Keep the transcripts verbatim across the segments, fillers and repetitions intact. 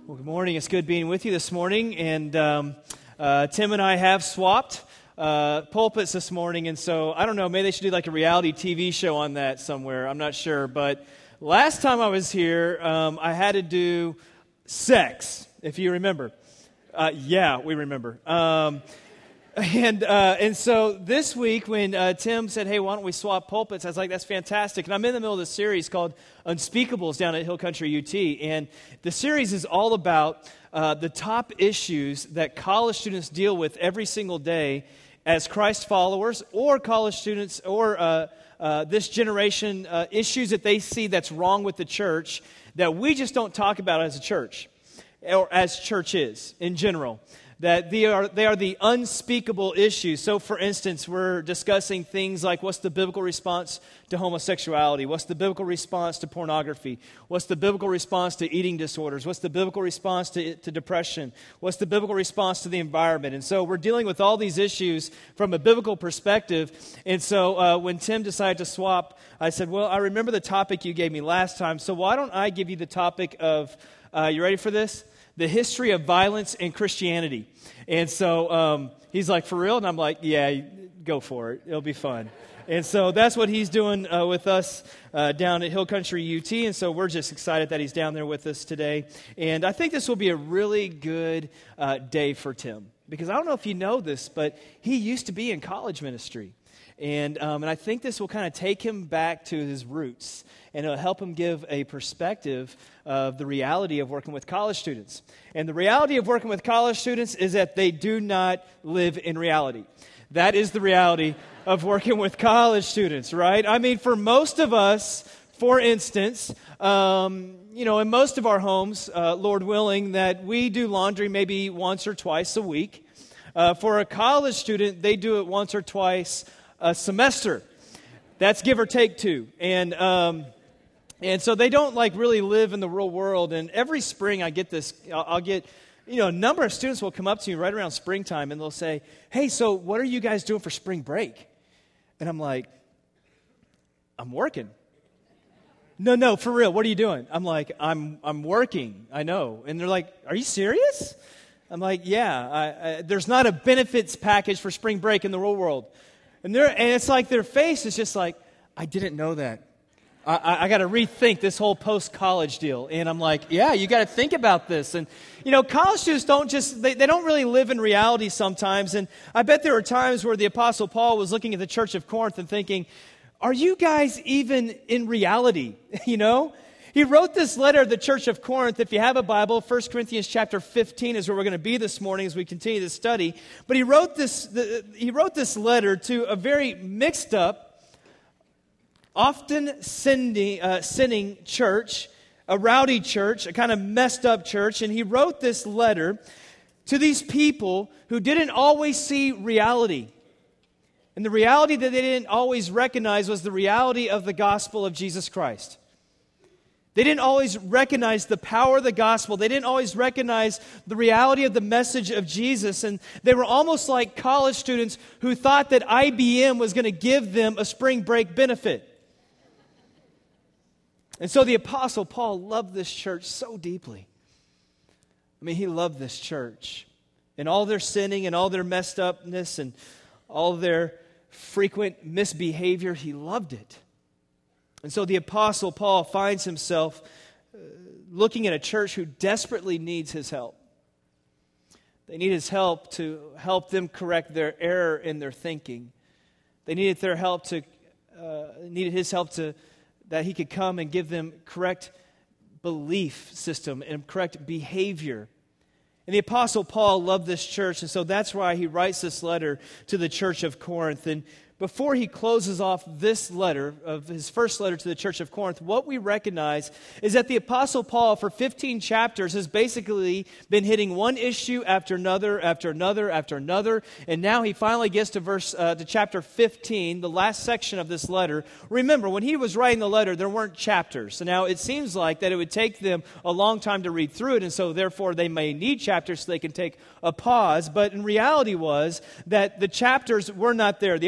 Well, good morning. It's good being with you this morning. And um, uh, Tim and I have swapped uh, pulpits this morning. And so, I don't know, maybe they should do like a reality T V show on that somewhere. I'm not sure. But last time I was here, um, I had to do sex, if you remember. Uh, yeah, we remember. Um, and uh, and so this week when uh, Tim said, hey, why don't we swap pulpits? I was like, that's fantastic. And I'm in the middle of this series called Unspeakables down at Hill Country U T. And the series is all about uh, the top issues that college students deal with every single day as Christ followers, or college students, or uh, uh, this generation, uh, issues that they see that's wrong with the church that we just don't talk about as a church, or as churches in general. That they are they are the unspeakable issues. So, for instance, we're discussing things like what's the biblical response to homosexuality? What's the biblical response to pornography? What's the biblical response to eating disorders? What's the biblical response to, to depression? What's the biblical response to the environment? And so we're dealing with all these issues from a biblical perspective. And so uh, when Tim decided to swap, I said, well, I remember the topic you gave me last time, so why don't I give you the topic of, uh, you ready for this? The history of violence in Christianity. And so um, he's like, for real? And I'm like, yeah, go for it. It'll be fun. And so that's what he's doing uh, with us uh, down at Hill Country U T. And so we're just excited that he's down there with us today. And I think this will be a really good uh, day for Tim. Because I don't know if you know this, but he used to be in college ministry. And um, and I think this will kind of take him back to his roots, and it'll help him give a perspective of the reality of working with college students. And the reality of working with college students is that they do not live in reality. That is the reality of working with college students, right? I mean, for most of us, for instance, um, you know, in most of our homes, uh, Lord willing, that we do laundry maybe once or twice a week. Uh, for a college student, they do it once or twice a semester. That's give or take two. And um, and so they don't like really live in the real world. And every spring I get this, I'll, I'll get, you know, a number of students will come up to me right around springtime and they'll say, hey, so what are you guys doing for spring break? And I'm like, I'm working. No, no, for real, what are you doing? I'm like, I'm I'm working, I know. And they're like, are you serious? I'm like, yeah, I, I, there's not a benefits package for spring break in the real world. And they're, and it's like their face is just like, I didn't know that. I, I, I got to rethink this whole post-college deal. And I'm like, yeah, you got to think about this. And, you know, college students don't just, they, they don't really live in reality sometimes. And I bet there were times where the Apostle Paul was looking at the church of Corinth and thinking, are you guys even in reality? You know? He wrote this letter to the church of Corinth. If you have a Bible, First Corinthians chapter fifteen is where we're going to be this morning as we continue to study. But he wrote this, the, he wrote this letter to a very mixed up, often sinning, uh, sinning church, a rowdy church, a kind of messed up church. And he wrote this letter to these people who didn't always see reality. And the reality that they didn't always recognize was the reality of the gospel of Jesus Christ. They didn't always recognize the power of the gospel. They didn't always recognize the reality of the message of Jesus. And they were almost like college students who thought that I B M was going to give them a spring break benefit. And so the Apostle Paul loved this church so deeply. I mean, he loved this church. And all their sinning and all their messed upness and all their frequent misbehavior, he loved it. And so the Apostle Paul finds himself uh, looking at a church who desperately needs his help. They need his help to help them correct their error in their thinking. They needed their help to, uh, needed his help to, that he could come and give them correct belief system and correct behavior. And the Apostle Paul loved this church, and so that's why he writes this letter to the church of Corinth. And before he closes off this letter, of his first letter to the church of Corinth, what we recognize is that the Apostle Paul, for fifteen chapters, has basically been hitting one issue after another, after another, after another, and now he finally gets to verse uh, to chapter fifteen, the last section of this letter. Remember, when he was writing the letter, there weren't chapters. So now it seems like that it would take them a long time to read through it, and so therefore they may need chapters so they can take a pause. But in reality was that the chapters were not there. The Apostle Paul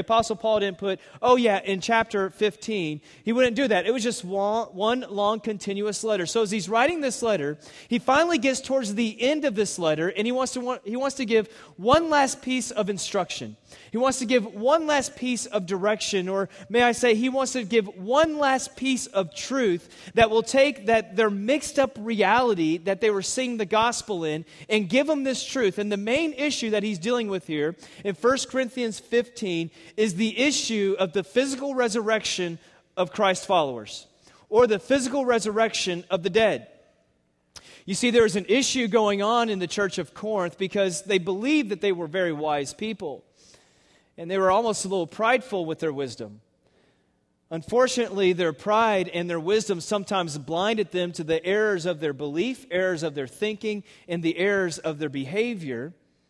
Paul didn't put, oh yeah, in chapter fifteen. He wouldn't do that. It was just one, one long continuous letter. So as he's writing this letter, he finally gets towards the end of this letter, and he wants to want, he wants to give one last piece of instruction. He wants to give one last piece of direction, or may I say, he wants to give one last piece of truth that will take that their mixed up reality that they were seeing the gospel in and give them this truth. And the main issue that he's dealing with here in First Corinthians fifteen is the issue of the physical resurrection of Christ followers, or the physical resurrection of the dead. You see, there was an issue going on in the church of Corinth because they believed that they were very wise people. And they were almost a little prideful with their wisdom. Unfortunately, their pride and their wisdom sometimes blinded them to the errors of their belief, errors of their thinking, and the errors of their behavior.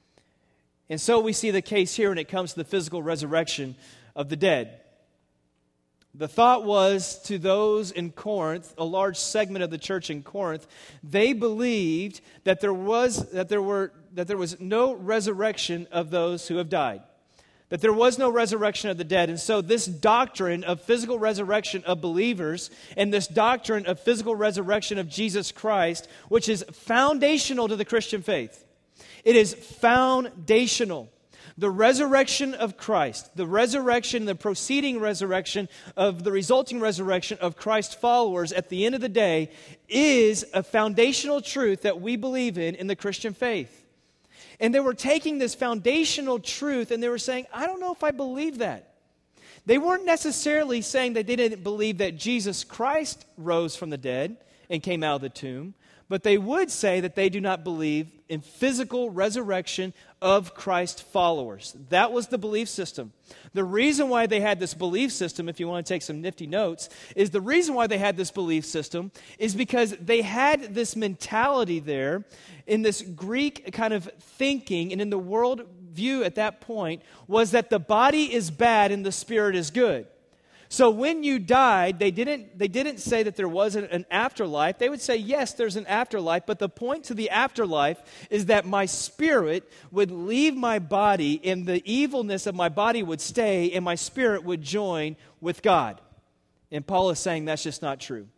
And so we see the case here when it comes to the physical resurrection of the dead. The thought was to those in Corinth, a large segment of the church in Corinth, they believed that there was that there were that there was no resurrection of those who have died. That there was no resurrection of the dead. And so this doctrine of physical resurrection of believers and this doctrine of physical resurrection of Jesus Christ, which is foundational to the Christian faith. It is foundational. The resurrection of Christ, the resurrection, the proceeding resurrection of the resulting resurrection of Christ followers at the end of the day is a foundational truth that we believe in in the Christian faith. And they were taking this foundational truth and they were saying, I don't know if I believe that. They weren't necessarily saying that they didn't believe that Jesus Christ rose from the dead and came out of the tomb, but they would say that they do not believe in physical resurrection of Christ followers. That was the belief system. The reason why they had this belief system, if you want to take some nifty notes, is the reason why they had this belief system is because they had this mentality there in this Greek kind of thinking and in the world view at that point was that the body is bad and the spirit is good. So when you died, they didn't, they didn't say that there wasn't an afterlife. They would say, yes, there's an afterlife, but the point to the afterlife is that my spirit would leave my body and the evilness of my body would stay and my spirit would join with God. And Paul is saying that's just not true.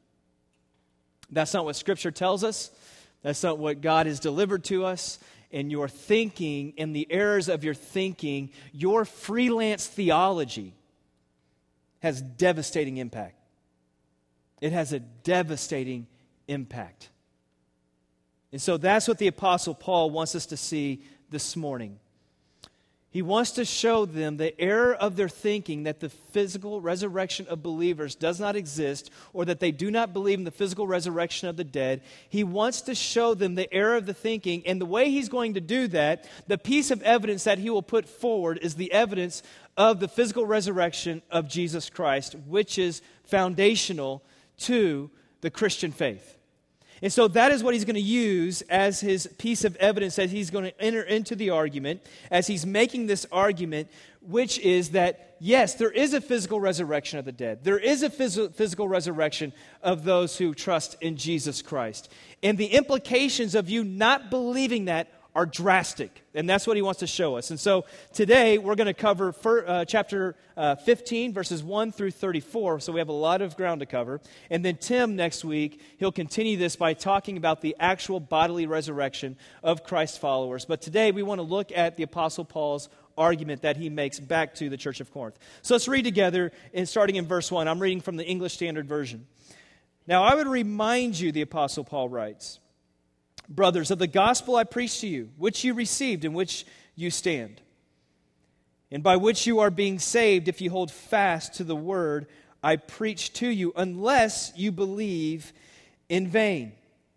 That's not what Scripture tells us. That's not what God has delivered to us. And your thinking and the errors of your thinking, your freelance theology, has devastating impact. It has a devastating impact. And so that's what the Apostle Paul wants us to see this morning. He wants to show them the error of their thinking that the physical resurrection of believers does not exist or that they do not believe in the physical resurrection of the dead. He wants to show them the error of the thinking, and the way he's going to do that, the piece of evidence that he will put forward is the evidence of the physical resurrection of Jesus Christ, which is foundational to the Christian faith. And so that is what he's going to use as his piece of evidence as he's going to enter into the argument, as he's making this argument, which is that, yes, there is a physical resurrection of the dead. There is a phys- physical resurrection of those who trust in Jesus Christ. And the implications of you not believing that are drastic. And that's what he wants to show us. And so today we're going to cover for, uh, chapter uh, fifteen, verses one through thirty-four. So we have a lot of ground to cover. And then Tim next week, he'll continue this by talking about the actual bodily resurrection of Christ's followers. But today we want to look at the Apostle Paul's argument that he makes back to the church of Corinth. So let's read together, and starting in verse one. I'm reading from the English Standard Version. Now I would remind you, the Apostle Paul writes, brothers, of the gospel I preached to you, which you received, in which you stand, and by which you are being saved, if you hold fast to the word I preached to you, unless you believe in vain.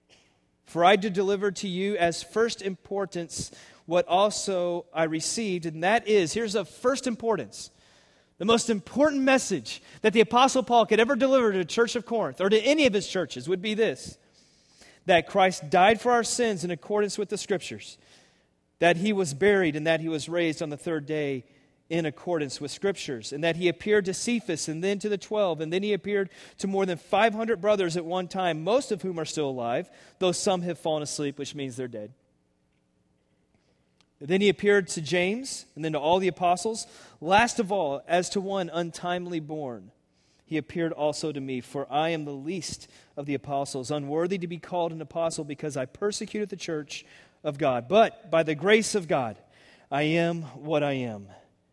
For I did deliver to you as first importance what also I received, and that is, here's of first importance, the most important message that the Apostle Paul could ever deliver to the church of Corinth, or to any of his churches, would be this: that Christ died for our sins in accordance with the Scriptures, that he was buried and that he was raised on the third day in accordance with Scriptures, and that he appeared to Cephas and then to the twelve, and then he appeared to more than five hundred brothers at one time, most of whom are still alive, though some have fallen asleep, which means they're dead. Then he appeared to James, and then to all the apostles. Last of all, as to one untimely born, he appeared also to me, for I am the least of the apostles, unworthy to be called an apostle, because I persecuted the church of God. But by the grace of God, I am what I am.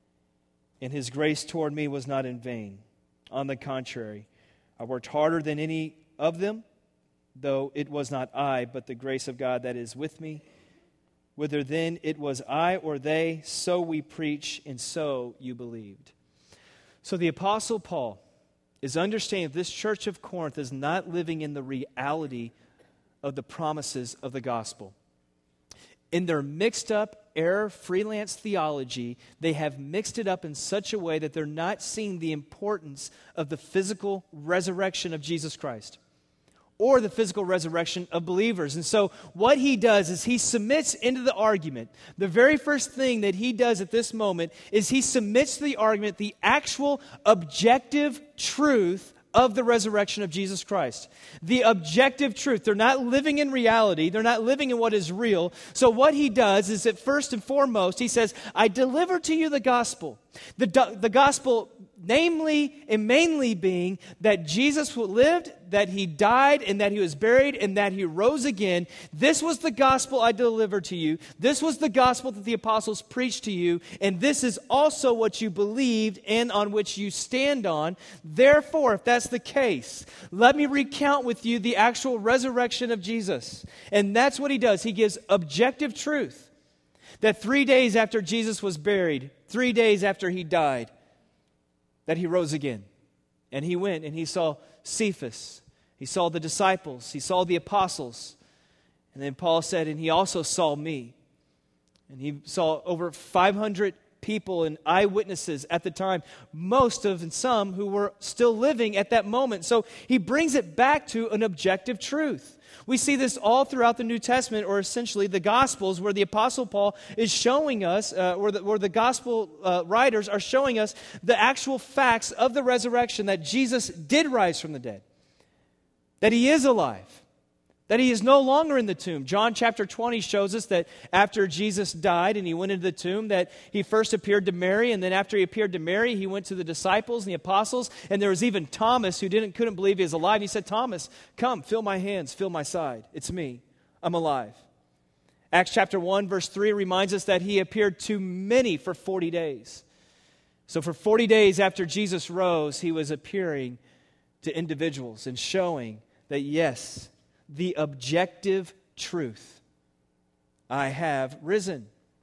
And his grace toward me was not in vain. On the contrary, I worked harder than any of them, though it was not I, but the grace of God that is with me. Whether then it was I or they, so we preach, and so you believed. So the Apostle Paul is understanding that this church of Corinth is not living in the reality of the promises of the gospel. In their mixed up, error, freelance theology, they have mixed it up in such a way that they're not seeing the importance of the physical resurrection of Jesus Christ, or the physical resurrection of believers. And so what he does is he submits into the argument. The very first thing that he does at this moment is he submits to the argument the actual objective truth of the resurrection of Jesus Christ. The objective truth. They're not living in reality. They're not living in what is real. So what he does is that first and foremost, he says, I deliver to you the gospel. The, the gospel, namely and mainly being that Jesus lived, that he died, and that he was buried, and that he rose again. This was the gospel I delivered to you. This was the gospel that the apostles preached to you, and this is also what you believed and on which you stand on. Therefore, if that's the case, let me recount with you the actual resurrection of Jesus. And that's what he does. He gives objective truth. That three days after Jesus was buried, three days after he died, that he rose again. And he went and he saw Cephas. He saw the disciples. He saw the apostles. And then Paul said, and he also saw me. And he saw over five hundred people and eyewitnesses at the time, most of and some who were still living at that moment. So he brings it back to an objective truth. We see this all throughout the New Testament, or essentially the Gospels, where the Apostle Paul is showing us, uh, or, the, or the Gospel uh, writers are showing us the actual facts of the resurrection, that Jesus did rise from the dead, that he is alive, that he is no longer in the tomb. John chapter twenty shows us that after Jesus died and he went into the tomb, that he first appeared to Mary, and then after he appeared to Mary, he went to the disciples and the apostles, and there was even Thomas who didn't couldn't believe he was alive. He said, Thomas, come, feel my hands, feel my side. It's me. I'm alive. Acts chapter one, verse three reminds us that he appeared to many for forty days. So for forty days after Jesus rose, he was appearing to individuals and showing that, yes, the objective truth, I have risen.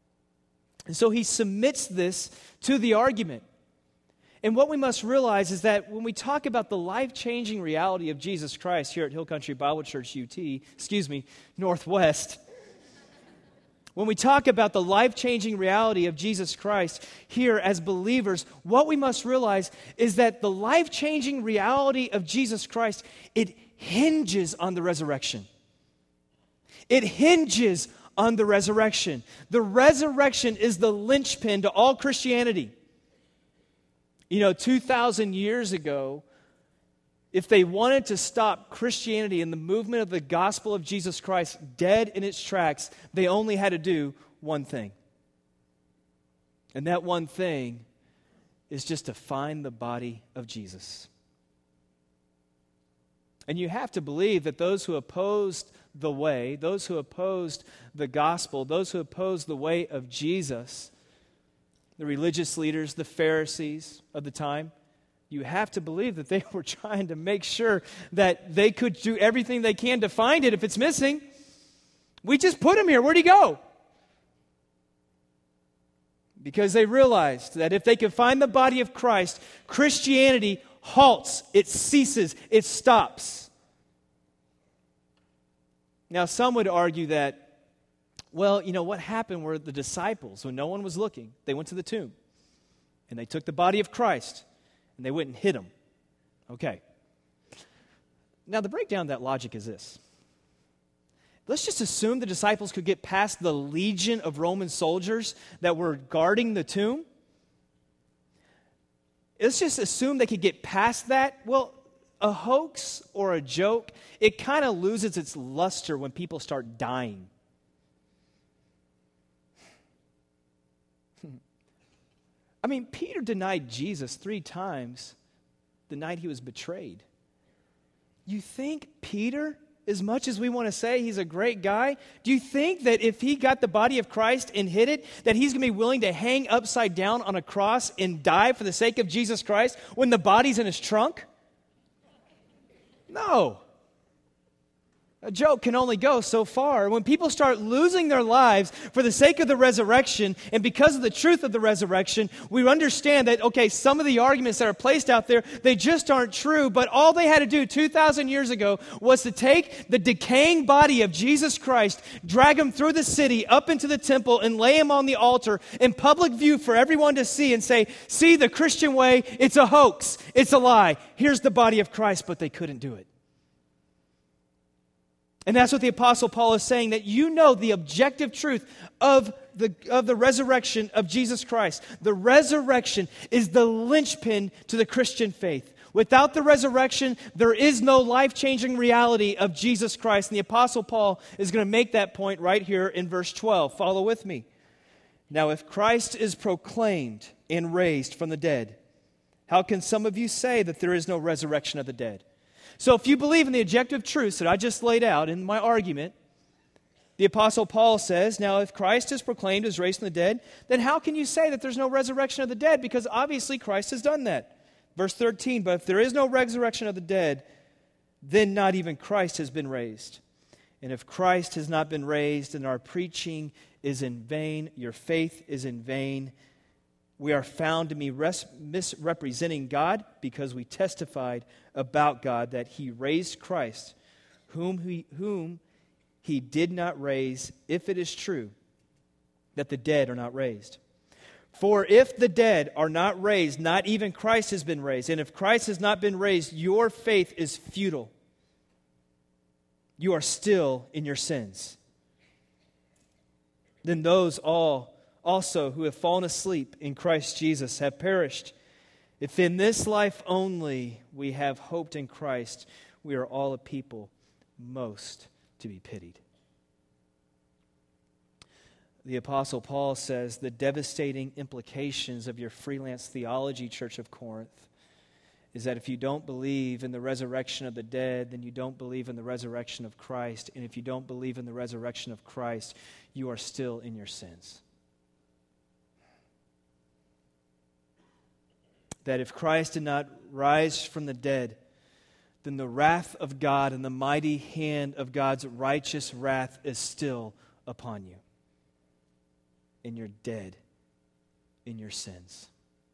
And so he submits this to the argument. And what we must realize is that when we talk about the life-changing reality of Jesus Christ here at Hill Country Bible Church U T, excuse me, Northwest, when we talk about the life-changing reality of Jesus Christ here as believers, what we must realize is that the life-changing reality of Jesus Christ, it hinges on the resurrection. It hinges on the resurrection. The resurrection is the linchpin to all Christianity. You know, two thousand years ago, if they wanted to stop Christianity and the movement of the gospel of Jesus Christ dead in its tracks, they only had to do one thing. And that one thing is just to find the body of Jesus. And you have to believe that those who opposed the way, those who opposed the gospel, those who opposed the way of Jesus, the religious leaders, the Pharisees of the time, you have to believe that they were trying to make sure that they could do everything they can to find it if it's missing. We just put him here. Where'd he go? Because they realized that if they could find the body of Christ, Christianity halts, it ceases, it stops. Now, some would argue that, well, you know, what happened were the disciples, when no one was looking, they went to the tomb, and they took the body of Christ, and they went and hid him. Okay. Now, the breakdown of that logic is this. Let's just assume the disciples could get past the legion of Roman soldiers that were guarding the tomb. Let's just assume they could get past that. Well, a hoax or a joke, it kind of loses its luster when people start dying. I mean, Peter denied Jesus three times the night he was betrayed. You think Peter, as much as we want to say he's a great guy, do you think that if he got the body of Christ and hid it, that he's going to be willing to hang upside down on a cross and die for the sake of Jesus Christ when the body's in his trunk? No. A joke can only go so far. When people start losing their lives for the sake of the resurrection and because of the truth of the resurrection, we understand that, okay, some of the arguments that are placed out there, they just aren't true, but all they had to do two thousand years ago was to take the decaying body of Jesus Christ, drag him through the city, up into the temple, and lay him on the altar in public view for everyone to see and say, see, the Christian way, it's a hoax, it's a lie. Here's the body of Christ, but they couldn't do it. And that's what the Apostle Paul is saying, that you know the objective truth of the, of the resurrection of Jesus Christ. The resurrection is the linchpin to the Christian faith. Without the resurrection, there is no life-changing reality of Jesus Christ. And the Apostle Paul is going to make that point right here in verse twelve. Follow with me. Now, if Christ is proclaimed and raised from the dead, how can some of you say that there is no resurrection of the dead? So if you believe in the objective truths that I just laid out in my argument, the Apostle Paul says, now if Christ is proclaimed as raised from the dead, then how can you say that there's no resurrection of the dead? Because obviously Christ has done that. Verse thirteen, but if there is no resurrection of the dead, then not even Christ has been raised. And if Christ has not been raised, then our preaching is in vain, your faith is in vain. We are found to be res- misrepresenting God because we testified about God that He raised Christ, whom he, whom He did not raise, if it is true that the dead are not raised. For if the dead are not raised, not even Christ has been raised. And if Christ has not been raised, your faith is futile. You are still in your sins. Then those all also who have fallen asleep in Christ Jesus have perished. If in this life only we have hoped in Christ, we are all a people most to be pitied. The Apostle Paul says the devastating implications of your freelance theology, Church of Corinth, is that if you don't believe in the resurrection of the dead, then you don't believe in the resurrection of Christ. And if you don't believe in the resurrection of Christ, you are still in your sins. That if Christ did not rise from the dead, then the wrath of God and the mighty hand of God's righteous wrath is still upon you. And you're dead in your sins.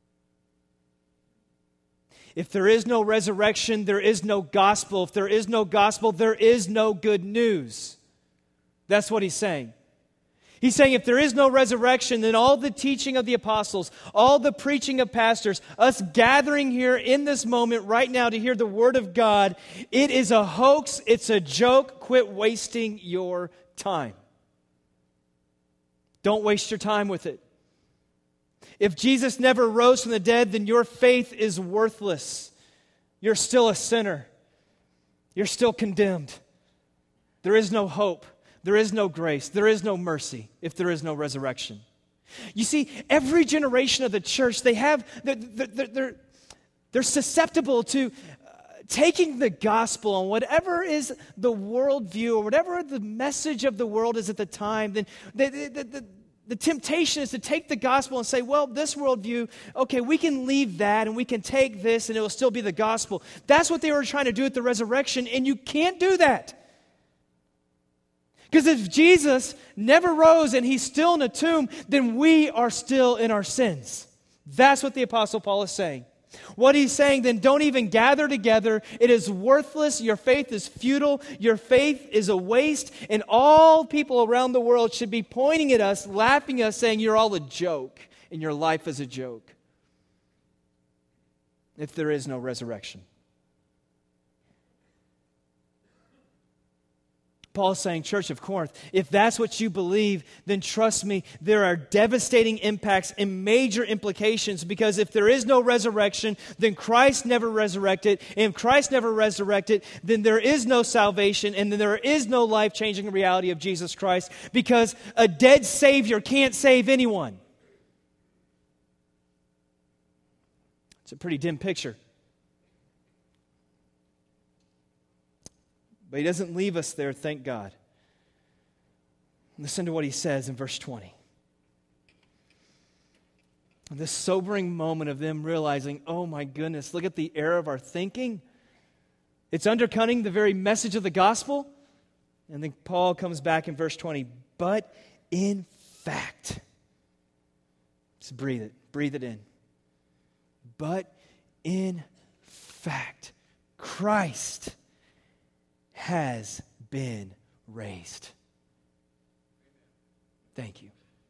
If there is no resurrection, there is no gospel. If there is no gospel, there is no good news. That's what he's saying. He's saying if there is no resurrection, then all the teaching of the apostles, all the preaching of pastors, us gathering here in this moment right now to hear the word of God, it is a hoax, it's a joke. Quit wasting your time. Don't waste your time with it. If Jesus never rose from the dead, then your faith is worthless. You're still a sinner. You're still condemned. There is no hope. There is no grace. There is no mercy if there is no resurrection. You see, every generation of the church, they have, they're, they're, they're, they're susceptible to uh, taking the gospel and whatever is the worldview or whatever the message of the world is at the time, then the, the, the, the temptation is to take the gospel and say, well, this worldview, okay, we can leave that and we can take this and it will still be the gospel. That's what they were trying to do at the resurrection, and you can't do that. Because if Jesus never rose and he's still in a tomb, then we are still in our sins. That's what the Apostle Paul is saying. What he's saying, then don't even gather together. It is worthless. Your faith is futile. Your faith is a waste. And all people around the world should be pointing at us, laughing at us, saying you're all a joke and your life is a joke. If there is no resurrection. Paul's saying, Church of Corinth, if that's what you believe, then trust me, there are devastating impacts and major implications, because if there is no resurrection, then Christ never resurrected. And if Christ never resurrected, then there is no salvation, and then there is no life-changing reality of Jesus Christ, because a dead Savior can't save anyone. It's a pretty dim picture. But he doesn't leave us there, thank God. Listen to what he says in verse twenty. This sobering moment of them realizing, oh my goodness, look at the error of our thinking. It's undercutting the very message of the gospel. And then Paul comes back in verse twenty. But in fact, just breathe it, breathe it in. But in fact, Christ has been raised. Thank you.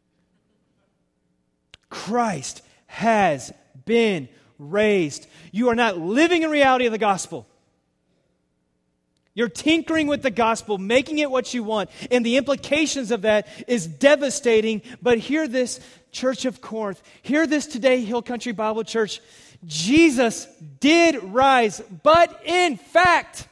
Christ has been raised. You are not living in reality of the gospel. You're tinkering with the gospel, making it what you want, and the implications of that is devastating. But hear this, Church of Corinth. Hear this today, Hill Country Bible Church. Jesus did rise, but in fact,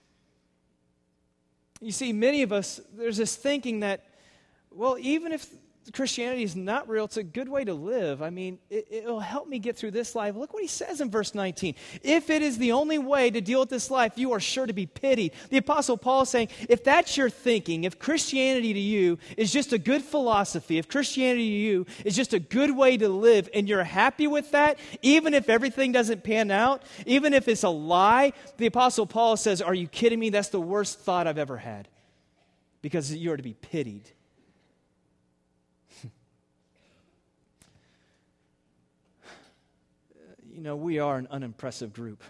you see, many of us, there's this thinking that, well, even if Christianity is not real, it's a good way to live. I mean, it, it'll help me get through this life. Look what he says in verse nineteen. If it is the only way to deal with this life, you are sure to be pitied. The Apostle Paul is saying, if that's your thinking, if Christianity to you is just a good philosophy, if Christianity to you is just a good way to live, and you're happy with that, even if everything doesn't pan out, even if it's a lie, the Apostle Paul says, are you kidding me? That's the worst thought I've ever had. Because you are to be pitied. You know, we are an unimpressive group.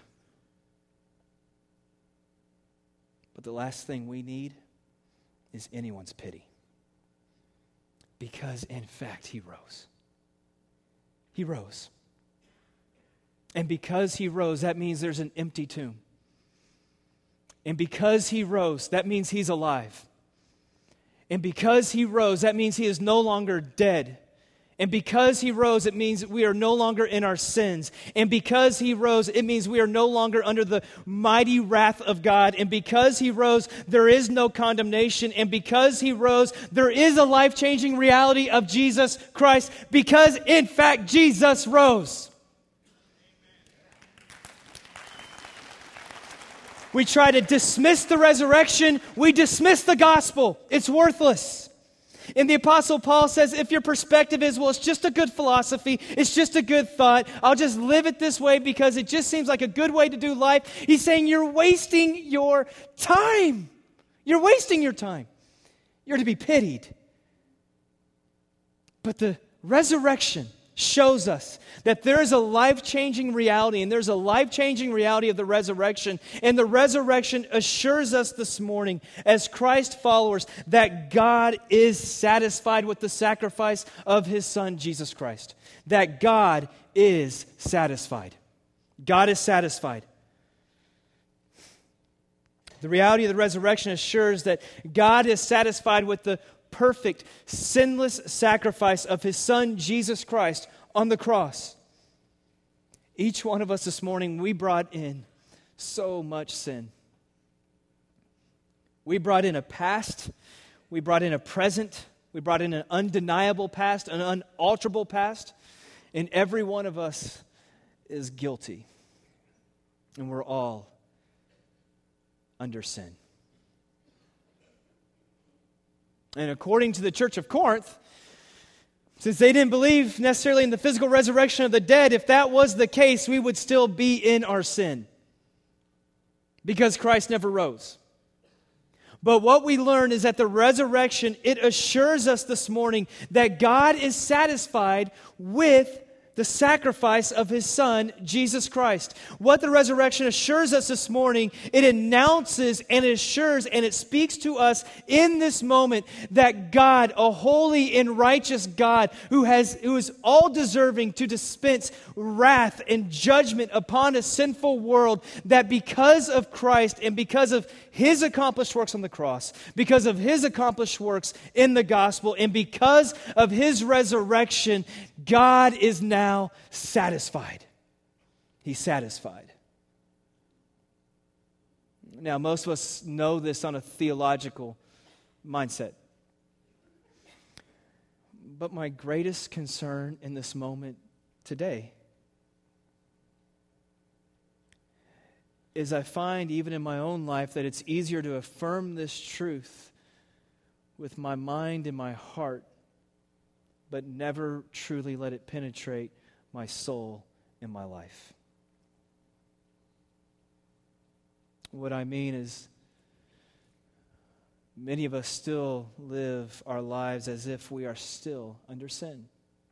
But the last thing we need is anyone's pity. Because, in fact, he rose. He rose. And because he rose, that means there's an empty tomb. And because he rose, that means he's alive. And because he rose, that means he is no longer dead. And because he rose, it means we are no longer in our sins. And because he rose, it means we are no longer under the mighty wrath of God. And because he rose, there is no condemnation. And because he rose, there is a life-changing reality of Jesus Christ. Because, in fact, Jesus rose. We try to dismiss the resurrection. We dismiss the gospel. It's worthless. And the Apostle Paul says, if your perspective is, well, it's just a good philosophy, it's just a good thought, I'll just live it this way because it just seems like a good way to do life. He's saying you're wasting your time. You're wasting your time. You're to be pitied. But the resurrection shows us that there is a life-changing reality, and there's a life-changing reality of the resurrection. And the resurrection assures us this morning as Christ followers that God is satisfied with the sacrifice of his Son, Jesus Christ. That God is satisfied. God is satisfied. The reality of the resurrection assures that God is satisfied with the perfect, sinless sacrifice of his Son, Jesus Christ, on the cross. Each one of us this morning, we brought in so much sin. We brought in a past, we brought in a present, we brought in an undeniable past, an unalterable past, and every one of us is guilty. And we're all under sin. And according to the Church of Corinth, since they didn't believe necessarily in the physical resurrection of the dead, if that was the case, we would still be in our sin. Because Christ never rose. But what we learn is that the resurrection, it assures us this morning that God is satisfied with the sacrifice of his Son, Jesus Christ. What the resurrection assures us this morning, it announces and it assures and it speaks to us in this moment that God, a holy and righteous God who has who is all deserving to dispense wrath and judgment upon a sinful world, that because of Christ and because of his accomplished works on the cross, because of his accomplished works in the gospel, and because of his resurrection, God is now satisfied. He's satisfied. Now, most of us know this on a theological mindset. But my greatest concern in this moment today is I find even in my own life that it's easier to affirm this truth with my mind and my heart, but never truly let it penetrate my soul and my life. What I mean is, many of us still live our lives as if we are still under sin.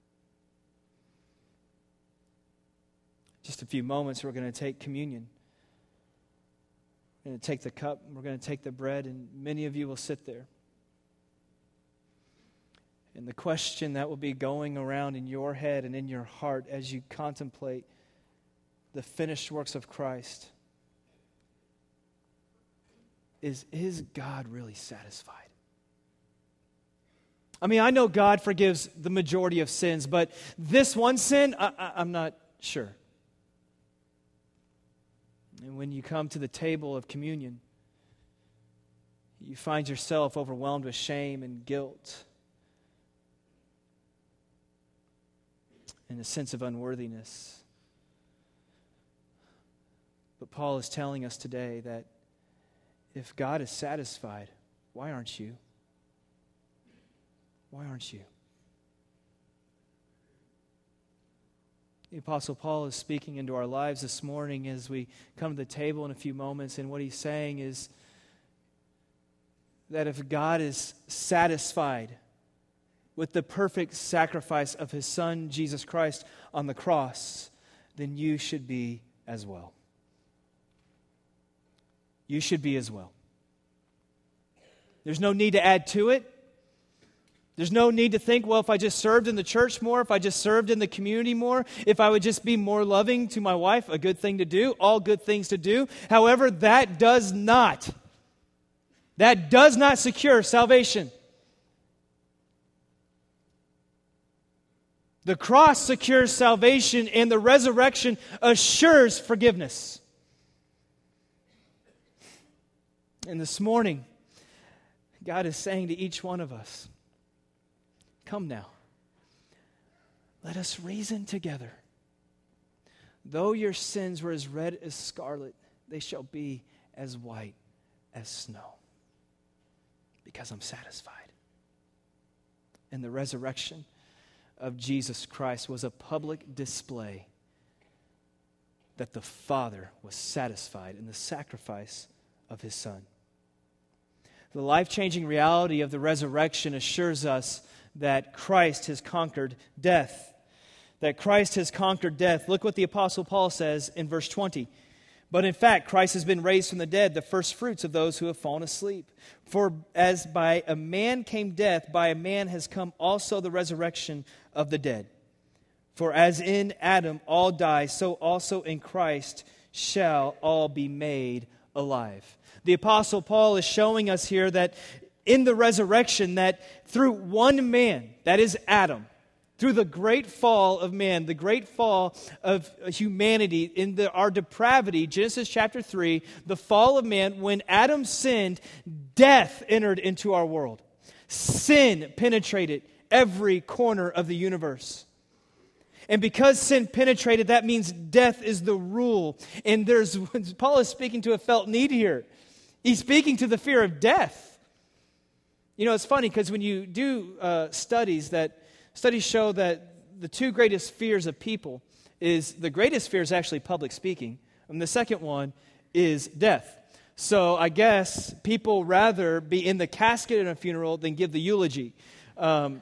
Just a few moments, we're going to take communion. We're going to take the cup, we're going to take the bread, and many of you will sit there. And the question that will be going around in your head and in your heart as you contemplate the finished works of Christ is, is God really satisfied? I mean, I know God forgives the majority of sins, but this one sin, I, I, I'm not sure. And when you come to the table of communion, you find yourself overwhelmed with shame and guilt and a sense of unworthiness. But Paul is telling us today that if God is satisfied, why aren't you? Why aren't you? The Apostle Paul is speaking into our lives this morning as we come to the table in a few moments, and what he's saying is that if God is satisfied with the perfect sacrifice of His Son, Jesus Christ, on the cross, then you should be as well. You should be as well. There's no need to add to it. There's no need to think, well, if I just served in the church more, if I just served in the community more, if I would just be more loving to my wife, a good thing to do, all good things to do. However, that does not, that does not secure salvation. The cross secures salvation, and the resurrection assures forgiveness. And this morning, God is saying to each one of us, come now, let us reason together. Though your sins were as red as scarlet, they shall be as white as snow, because I'm satisfied. And the resurrection of Jesus Christ was a public display that the Father was satisfied in the sacrifice of His Son. The life-changing reality of the resurrection assures us that Christ has conquered death. That Christ has conquered death. Look what the Apostle Paul says in verse twenty. But in fact, Christ has been raised from the dead, the first fruits of those who have fallen asleep. For as by a man came death, by a man has come also the resurrection of the dead. For as in Adam all die, so also in Christ shall all be made alive. The Apostle Paul is showing us here that in the resurrection, that through one man, that is Adam, through the great fall of man, the great fall of humanity, in the, our depravity, Genesis chapter three, the fall of man, when Adam sinned, death entered into our world. Sin penetrated every corner of the universe. And because sin penetrated, that means death is the rule. And there's, Paul is speaking to a felt need here. He's speaking to the fear of death. You know, it's funny because when you do uh, studies, that studies show that the two greatest fears of people is, the greatest fear is actually public speaking, and the second one is death. So I guess people rather be in the casket in a funeral than give the eulogy. Um,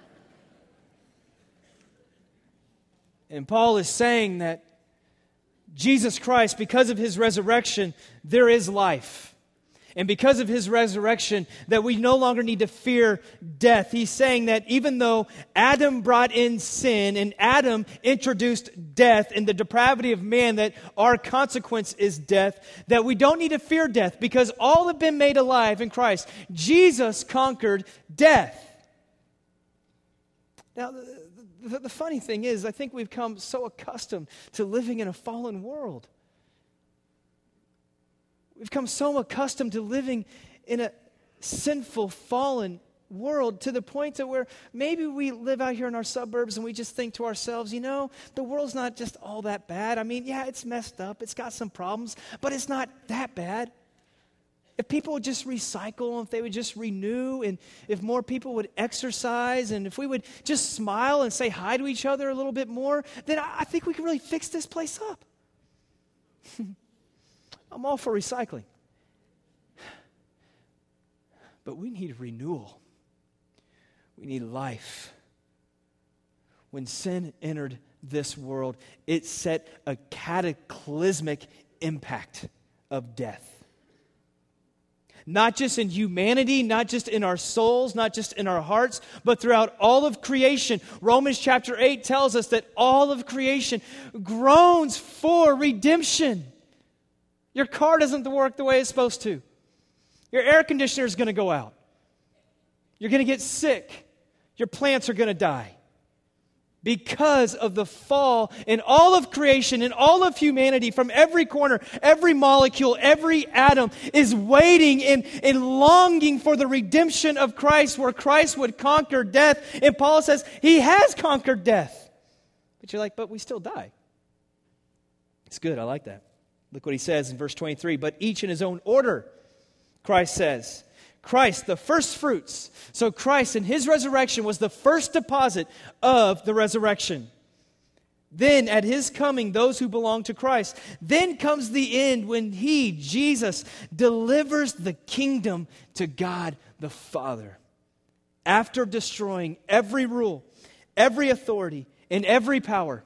and Paul is saying that Jesus Christ, because of His resurrection, there is life. And because of His resurrection, that we no longer need to fear death. He's saying that even though Adam brought in sin and Adam introduced death and the depravity of man, that our consequence is death, that we don't need to fear death because all have been made alive in Christ. Jesus conquered death. Now, the, the, the funny thing is, I think we've come so accustomed to living in a fallen world. We've come so accustomed to living in a sinful, fallen world to the point to where maybe we live out here in our suburbs and we just think to ourselves, you know, the world's not just all that bad. I mean, yeah, it's messed up. It's got some problems, but it's not that bad. If people would just recycle, if they would just renew, and if more people would exercise, and if we would just smile and say hi to each other a little bit more, then I think we could really fix this place up. I'm all for recycling. But we need renewal. We need life. When sin entered this world, it set a cataclysmic impact of death. Not just in humanity, not just in our souls, not just in our hearts, but throughout all of creation. Romans chapter eight tells us that all of creation groans for redemption. Your car doesn't work the way it's supposed to. Your air conditioner is going to go out. You're going to get sick. Your plants are going to die. Because of the fall in all of creation, in all of humanity, from every corner, every molecule, every atom is waiting and, and longing for the redemption of Christ, where Christ would conquer death. And Paul says, He has conquered death. But you're like, but we still die. It's good, I like that. Look what he says in verse twenty-three. But each in his own order, Christ says. Christ, the first fruits. So Christ in His resurrection was the first deposit of the resurrection. Then at His coming, those who belong to Christ. Then comes the end when He, Jesus, delivers the kingdom to God the Father. After destroying every rule, every authority, and every power.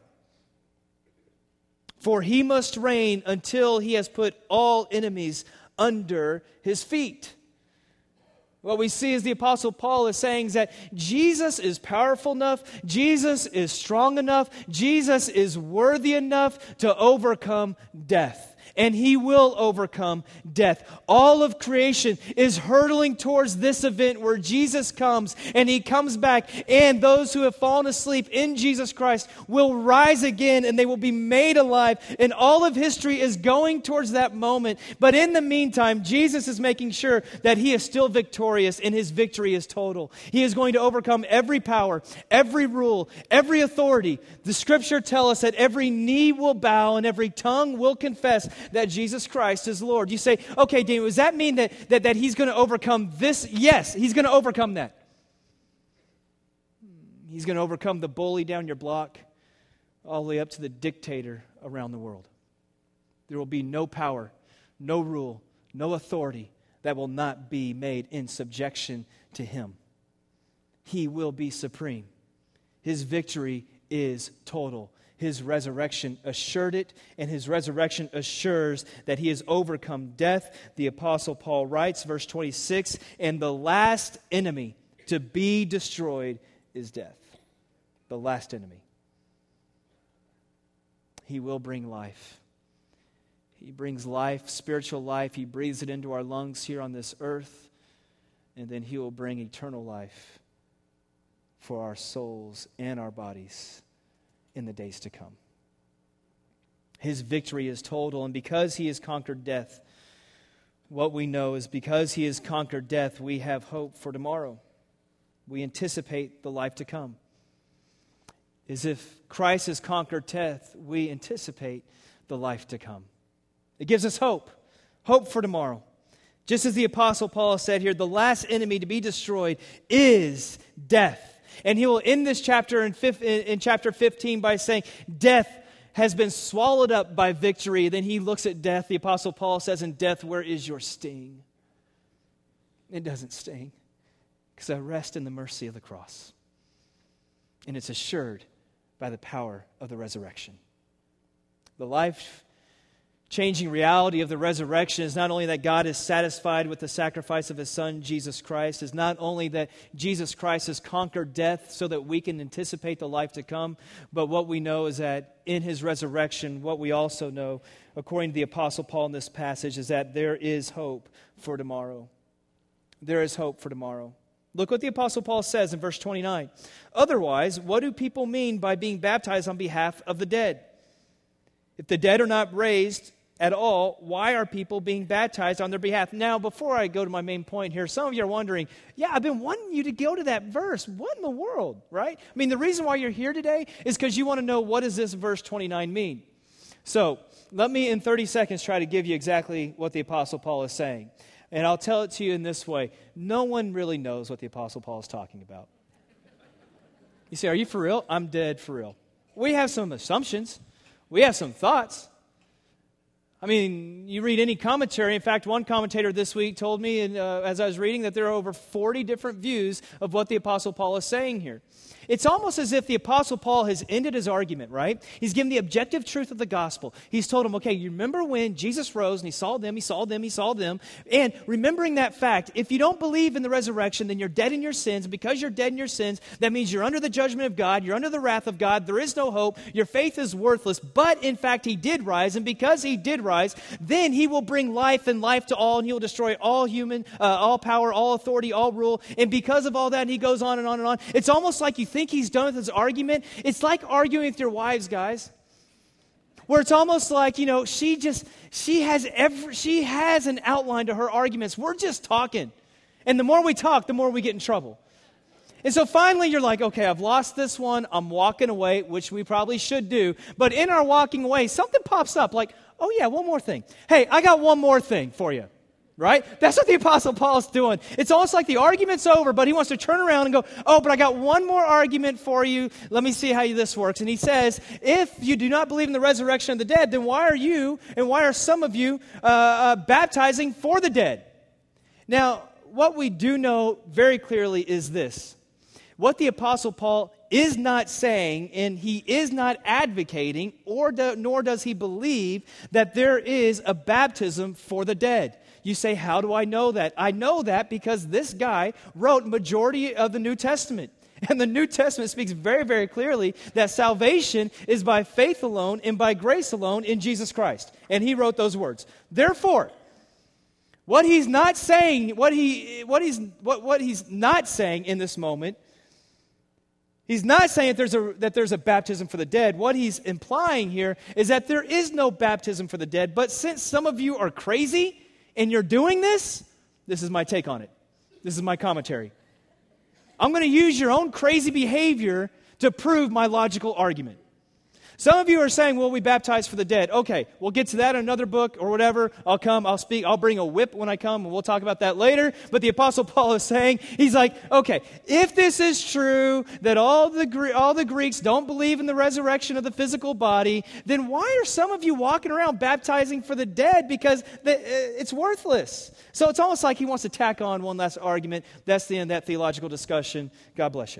For He must reign until He has put all enemies under His feet. What we see is the Apostle Paul is saying is that Jesus is powerful enough, Jesus is strong enough, Jesus is worthy enough to overcome death. And He will overcome death. All of creation is hurtling towards this event where Jesus comes and He comes back, and those who have fallen asleep in Jesus Christ will rise again and they will be made alive. And all of history is going towards that moment. But in the meantime, Jesus is making sure that He is still victorious and His victory is total. He is going to overcome every power, every rule, every authority. The Scripture tells us that every knee will bow and every tongue will confess that Jesus Christ is Lord. You say, okay, Daniel, does that mean that, that, that He's going to overcome this? Yes, He's going to overcome that. He's going to overcome the bully down your block all the way up to the dictator around the world. There will be no power, no rule, no authority that will not be made in subjection to Him. He will be supreme. His victory is total. His resurrection assured it, and His resurrection assures that He has overcome death. The Apostle Paul writes, verse twenty-six, and the last enemy to be destroyed is death. The last enemy. He will bring life. He brings life, spiritual life. He breathes it into our lungs here on this earth, and then He will bring eternal life for our souls and our bodies in the days to come. His victory is total, and because He has conquered death, what we know is because He has conquered death, we have hope for tomorrow. We anticipate the life to come. As if Christ has conquered death, we anticipate the life to come. It gives us hope, hope for tomorrow. Just as the Apostle Paul said here, the last enemy to be destroyed is death. And he will end this chapter in, fifth, in chapter fifteen by saying, death has been swallowed up by victory. Then he looks at death. The Apostle Paul says, in death, where is your sting? It doesn't sting, because I rest in the mercy of the cross. And it's assured by the power of the resurrection. The life-changing reality of the resurrection is not only that God is satisfied with the sacrifice of His Son, Jesus Christ, is not only that Jesus Christ has conquered death so that we can anticipate the life to come, but what we know is that in His resurrection, what we also know, according to the Apostle Paul in this passage, is that there is hope for tomorrow. There is hope for tomorrow. Look what the Apostle Paul says in verse twenty-nine. Otherwise, what do people mean by being baptized on behalf of the dead? If the dead are not raised, at all, why are people being baptized on their behalf? Now, before I go to my main point here, some of you are wondering, yeah, I've been wanting you to go to that verse. What in the world, right? I mean, the reason why you're here today is because you want to know, what does this verse twenty-nine mean? So, let me in thirty seconds try to give you exactly what the Apostle Paul is saying. And I'll tell it to you in this way. No one really knows what the Apostle Paul is talking about. You say, are you for real? I'm dead for real. We have some assumptions. We have some thoughts. I mean, you read any commentary. In fact, one commentator this week told me, and, uh, as I was reading, that there are over forty different views of what the Apostle Paul is saying here. It's almost as if the Apostle Paul has ended his argument, right? He's given the objective truth of the gospel. He's told them, okay, you remember when Jesus rose and he saw them, he saw them, he saw them. And remembering that fact, if you don't believe in the resurrection, then you're dead in your sins. And because you're dead in your sins, that means you're under the judgment of God. You're under the wrath of God. There is no hope. Your faith is worthless. But in fact, he did rise. And because he did rise, then he will bring life and life to all. And he will destroy all human, uh, all power, all authority, all rule. And because of all that, he goes on and on and on. It's almost like you think he's done with his argument. It's like arguing with your wives, guys, where it's almost like, you know, she just, she has every, she has an outline to her arguments. We're just talking. And the more we talk, the more we get in trouble. And so finally you're like, okay, I've lost this one. I'm walking away, which we probably should do. But in our walking away, something pops up like, oh yeah, one more thing. Hey, I got one more thing for you. Right? That's what the Apostle Paul's doing. It's almost like the argument's over, but he wants to turn around and go, oh, but I got one more argument for you. Let me see how this works. And he says, if you do not believe in the resurrection of the dead, then why are you and why are some of you uh, uh, baptizing for the dead? Now, what we do know very clearly is this. What the Apostle Paul is not saying, and he is not advocating, or do, nor does he believe that there is a baptism for the dead. You say, how do I know that? I know that because this guy wrote majority of the New Testament. And the New Testament speaks very, very clearly that salvation is by faith alone and by grace alone in Jesus Christ. And he wrote those words. Therefore, what he's not saying, what he what he's what, what he's not saying in this moment, he's not saying that there's a that there's a baptism for the dead. What he's implying here is that there is no baptism for the dead. But since some of you are crazy and you're doing this, this is my take on it. This is my commentary. I'm going to use your own crazy behavior to prove my logical argument. Some of you are saying, well, we baptize for the dead. Okay, we'll get to that in another book or whatever. I'll come, I'll speak, I'll bring a whip when I come, and we'll talk about that later. But the Apostle Paul is saying, he's like, okay, if this is true, that all the all the Greeks don't believe in the resurrection of the physical body, then why are some of you walking around baptizing for the dead? Because the, it's worthless. So it's almost like he wants to tack on one last argument. That's the end of that theological discussion. God bless you.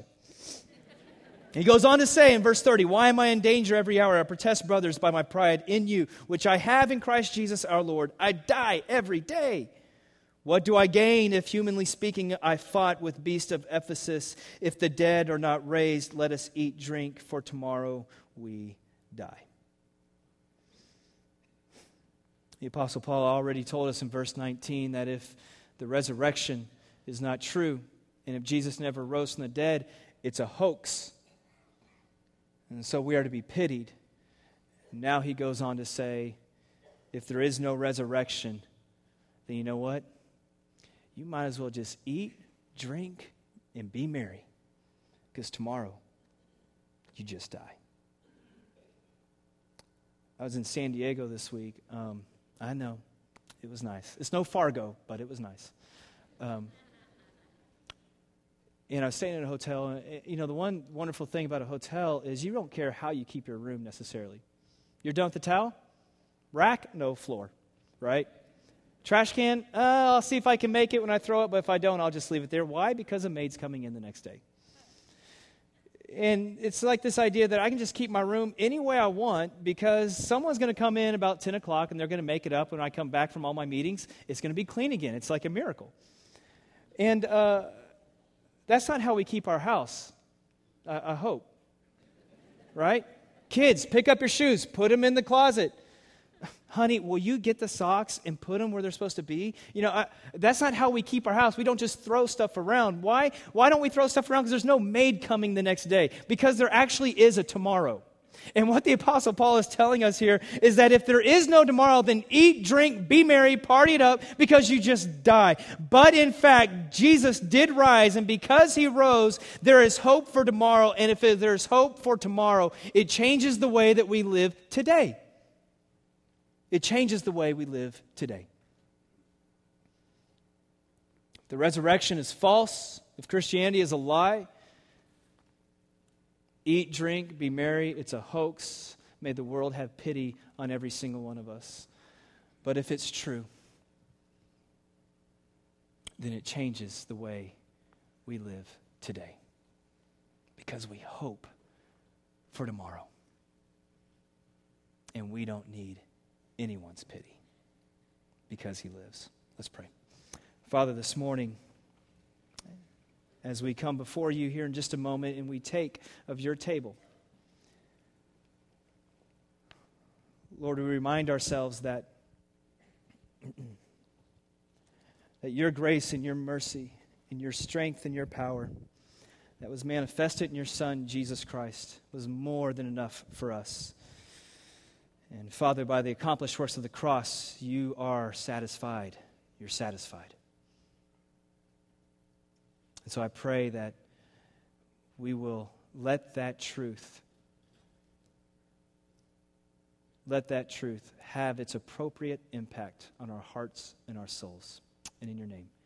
He goes on to say in verse thirty, why am I in danger every hour? I protest, brothers, by my pride in you, which I have in Christ Jesus our Lord. I die every day. What do I gain if, humanly speaking, I fought with beasts of Ephesus? If the dead are not raised, let us eat, drink, for tomorrow we die. The Apostle Paul already told us in verse nineteen that if the resurrection is not true, and if Jesus never rose from the dead, it's a hoax. And so we are to be pitied. Now he goes on to say, if there is no resurrection, then you know what? You might as well just eat, drink, and be merry. Because tomorrow, you just die. I was in San Diego this week. Um, I know. It was nice. It's no Fargo, but it was nice. Um And I was staying in a hotel. And, you know, the one wonderful thing about a hotel is you don't care how you keep your room necessarily. You're done with the towel? Rack? No floor, right? Trash can? Uh, I'll see if I can make it when I throw it, but if I don't, I'll just leave it there. Why? Because a maid's coming in the next day. And it's like this idea that I can just keep my room any way I want because someone's going to come in about ten o'clock and they're going to make it up when I come back from all my meetings. It's going to be clean again. It's like a miracle. And, uh... that's not how we keep our house, I, I hope, right? Kids, pick up your shoes, put them in the closet. Honey, will you get the socks and put them where they're supposed to be? You know, I, that's not how we keep our house. We don't just throw stuff around. Why? Why don't we throw stuff around? Because there's no maid coming the next day. Because there actually is a tomorrow. And what the Apostle Paul is telling us here is that if there is no tomorrow, then eat, drink, be merry, party it up, because you just die. But in fact, Jesus did rise, and because he rose, there is hope for tomorrow. And if there's hope for tomorrow, it changes the way that we live today. It changes the way we live today. If the resurrection is false, if Christianity is a lie, eat, drink, be merry, it's a hoax. May the world have pity on every single one of us. But if it's true, then it changes the way we live today. Because we hope for tomorrow. And we don't need anyone's pity because he lives. Let's pray. Father, this morning, as we come before you here in just a moment and we take of your table, Lord, we remind ourselves that, that your grace and your mercy and your strength and your power that was manifested in your Son, Jesus Christ, was more than enough for us. And Father, by the accomplished works of the cross, you are satisfied. You're satisfied. And so I pray that we will let that truth, let that truth have its appropriate impact on our hearts and our souls. And in your name,